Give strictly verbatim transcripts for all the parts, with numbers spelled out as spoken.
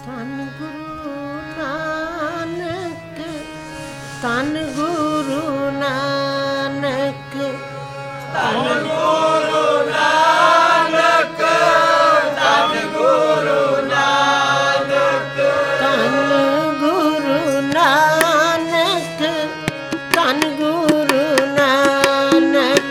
ਧੰਨ ਗੁਰੂ ਨਾਨਕ, ਧੰਨ ਗੁਰੂ ਨਾਨਕ, ਧੰਨ ਗੁਰੂ ਨਾਨਕ, ਧੰਨ ਗੁਰੂ ਨਾਨਕ, ਧੰਨ ਗੁਰੂ ਨਾਨਕ, ਧੰਨ ਗੁਰੂ ਨਾਨਕ।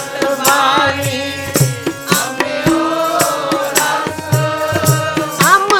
I'm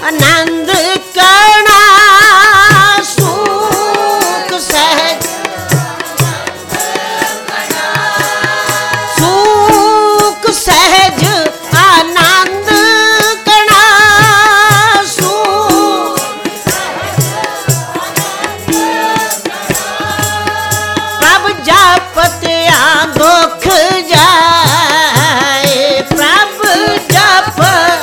आनंद कणा सुख सहज सुख सहज आनंद कणा सुख प्रभ जपत दुख जाए प्रभ जप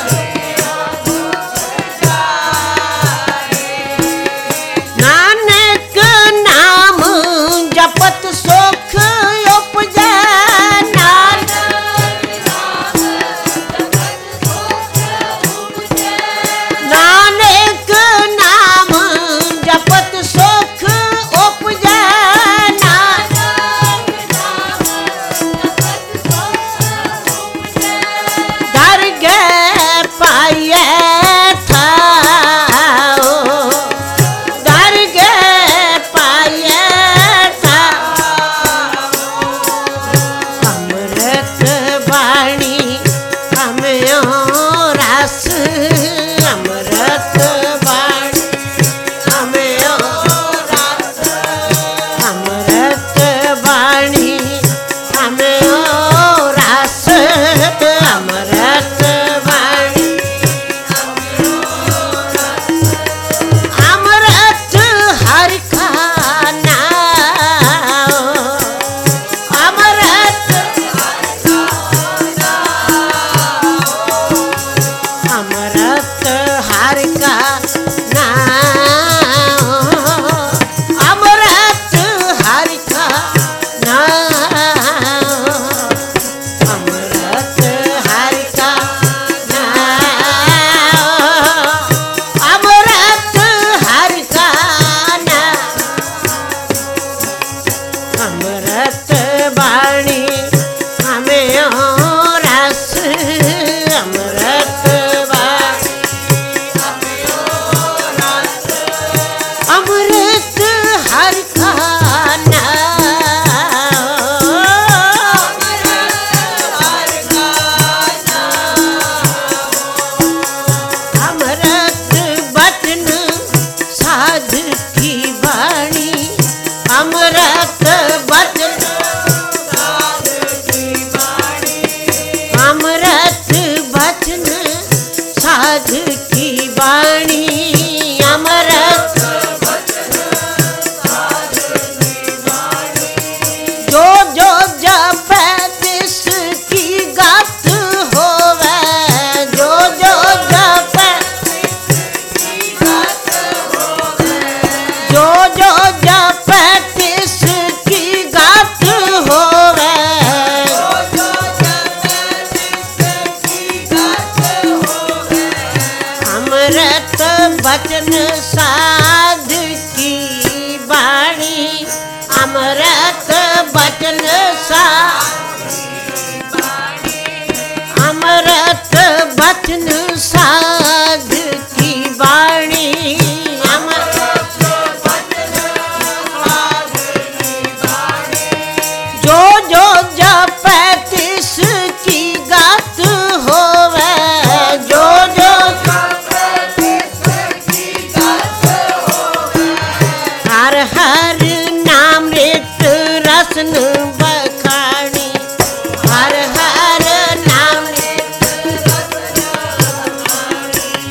नानक नाम जपत सुख उपजै नानक नाम जपत सुख उपजै दरगह पाइए थाओ दरगह पाइए थाओ अमृत वाणी हमें रस अमृत वाणी हमें रस अमृत वाणी हमें रस अमृत वाणी अमृत हर का नाम अमृत अमृत हर का नाम अमृत हर का नाम अमृत हर का नाम अमृत हर का नाम अमृत वाणी हमें रस अमृत वाणी अमृत हर का अमृत बचन साध की वाणी अमृत बचन अमृत बचन साध की वाणी अमृत जो जो जपै तिसकी गत होवे जो जो जपै जो जो जपै तिसकी गत होवे अमृत बचन साध की वाणी अमृत बचन सा अमृत बचन साध की वाणी अमृत जो जो जपै तिसकी गत होवे जो जो हर हर नाम नित रसन बखानी हर हर नाम नित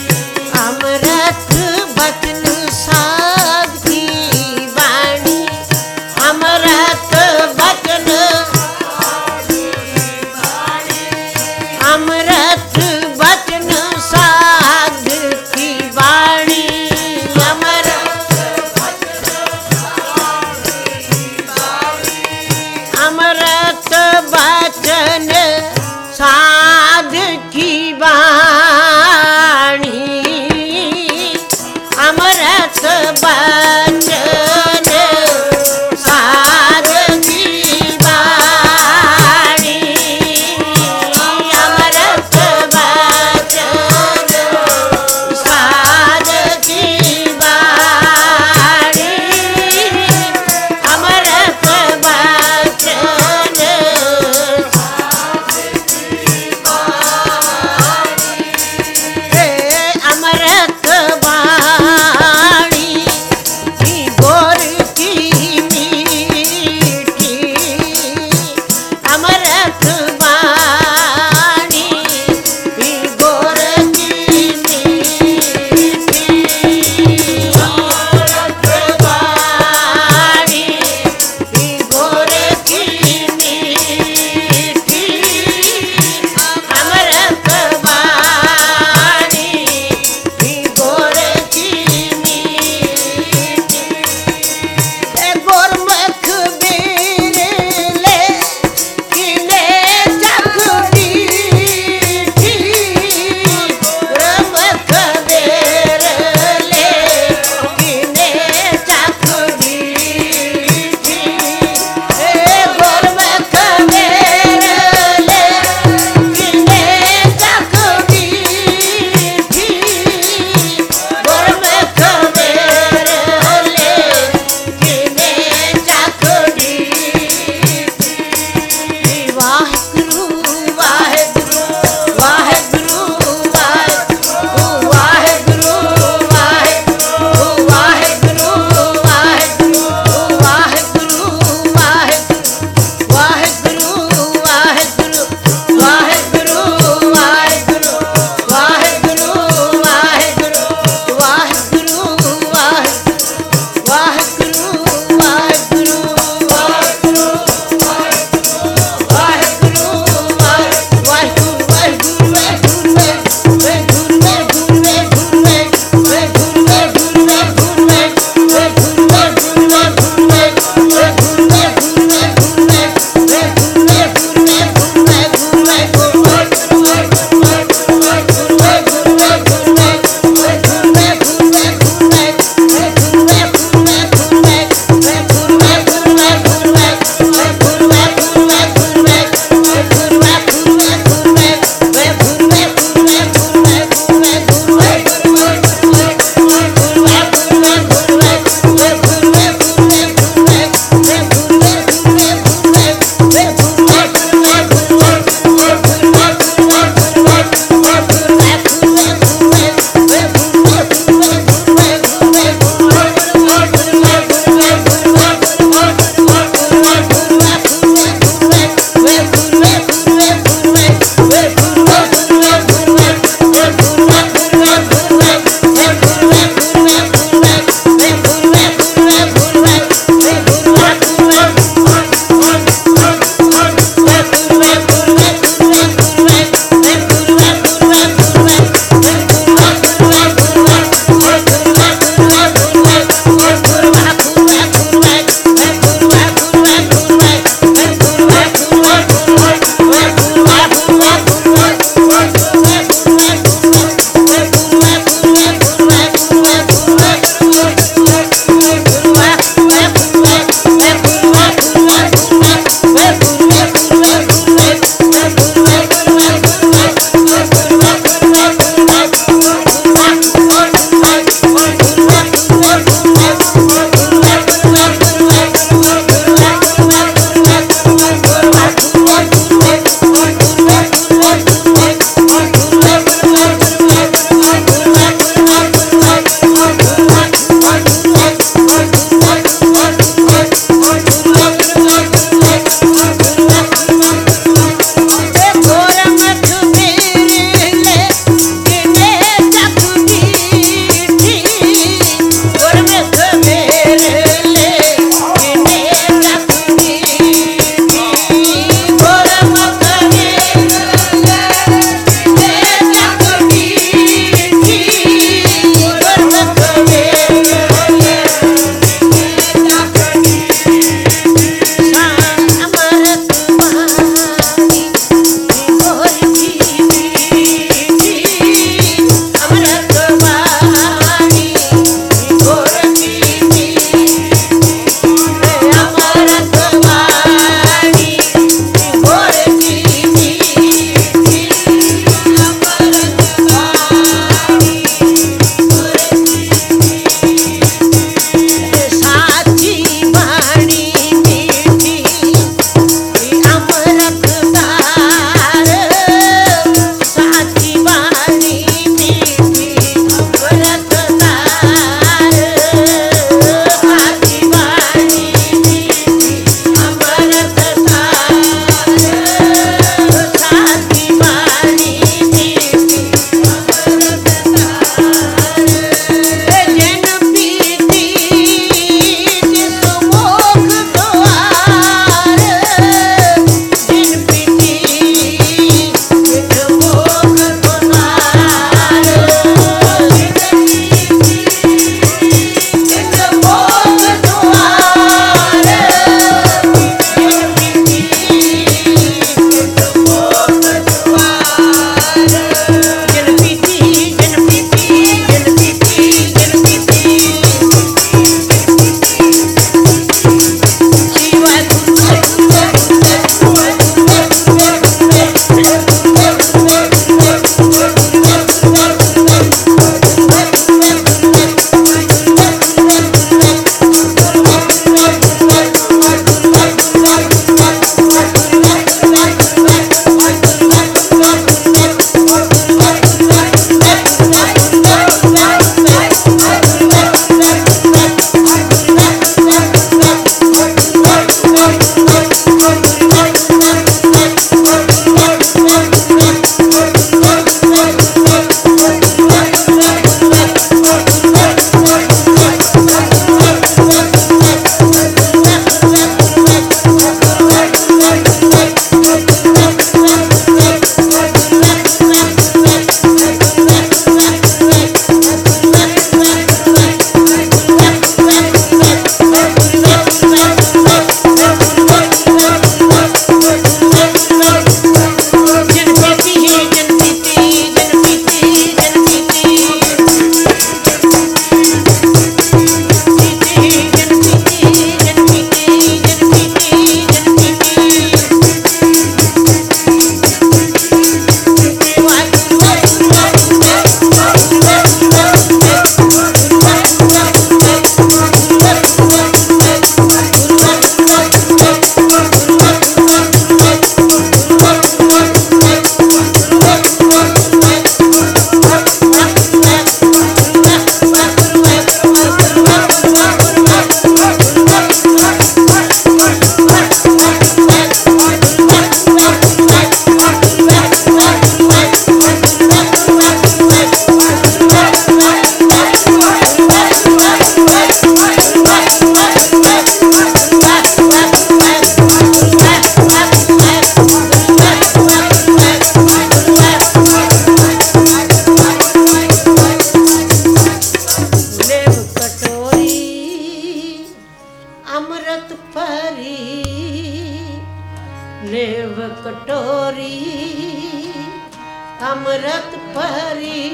अमृत भरी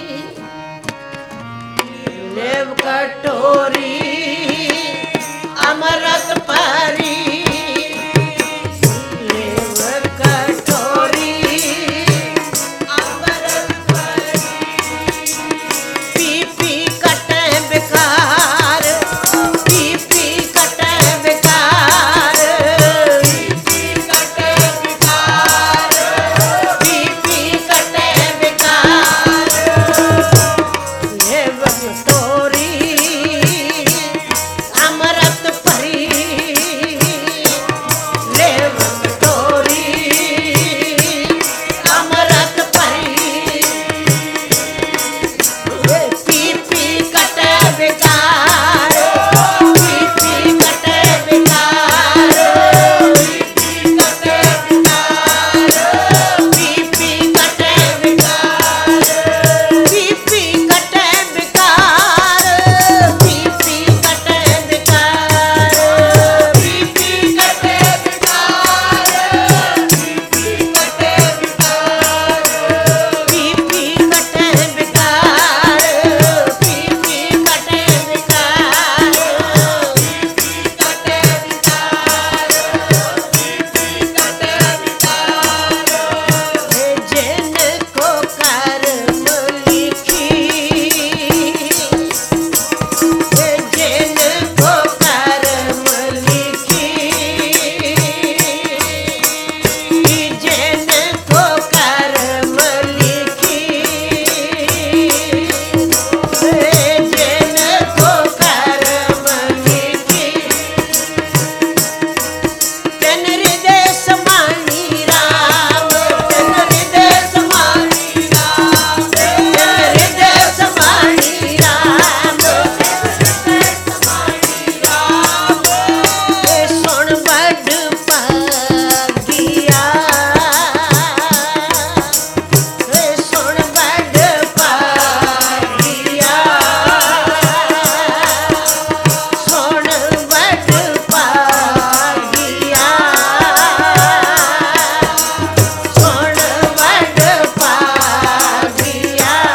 लेव कटोरी अमृत भरी लेव कटोरी अमृत भरी पी पी कटे बेकार पी पी कटे बेकार पी पी कटे बेकार पी पी कटे बेकार लेव कटोरी अमृत भरी लेव कटोरी अमृत भरी पी पी कटे बेकार पी पी कटे बेकार पी पी कटे बेकार पी पी कटे बेकार पी पी कटे बेकार पी पी कटे बेकार पी पी कटे बेकार पी पी कटे बेकार पी पी कटे बेकार पी पी कटे बेकार पी पी कटे बेकार जिनको कर्म लिखी जिनको कर्म लिखी जिनको कर्म लिखी जिनको कर्म लिखी तन हृदय समानी राम तन हृदय समानी राम तन हृदय समानी राम हृदय समानी राम सुन बड़ पागिया सुन बड़ पागिया सुन बड़ पागिया सुन बड़ पागिया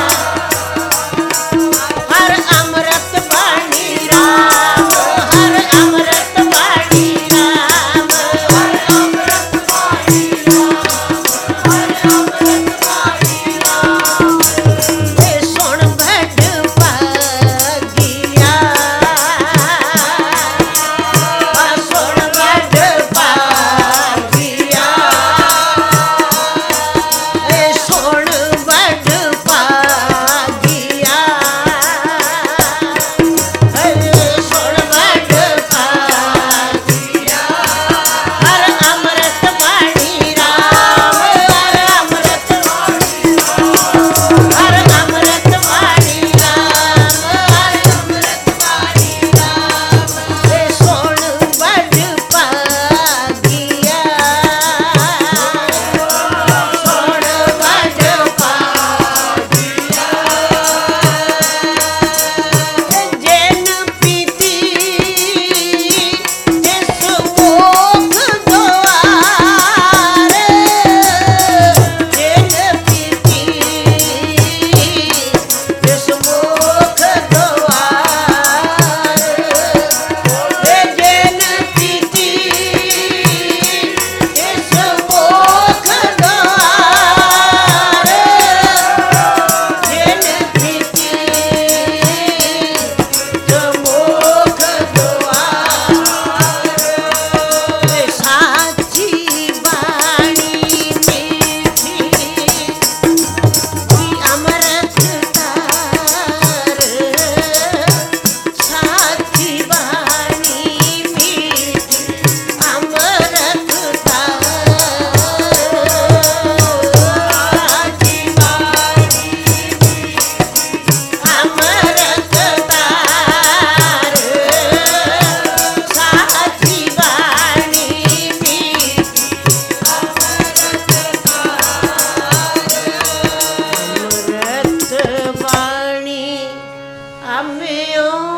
हर अमृत बाणी राम हर अमृत बाणी राम हर अमृत बाणी राम हर अमृत बाणी राम सुन बड़ पागिया सुन बड़ पागिया सुन बड़ पागिया सुन बड़ पागिया हर अमृत बाणी राम हर अमृत बाणी हर अमृत बाणी राम हर अमृत बाणी राम सुन बड़ पागिया सुन बड़ पागिया जैन पीती जिस मुख द्वार जैन पीती जिस मुख द्वार जैन पीती जिस मुख द्वार जैन पीती मुख द्वार साची बाणी मीठी अमृत तार साची बाणी मीठी अमृत तार साची बाणी अमृत तार साची बाणी मीठी अमृत तार अमृत बाणी अम्यों